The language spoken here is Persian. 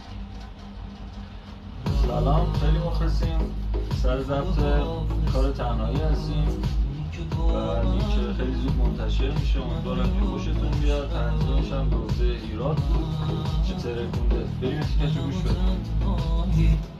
سلام، خیلی مخلصیم. سر ضبط کار تنهایی هستیم و نیچه خیلی زود منتشر میشه. امیدوارم که خوشتون بیاد. تنظیمش هم به عهده هیرات چه ترکونده. بریم یه تیکش رو گوش بدیم.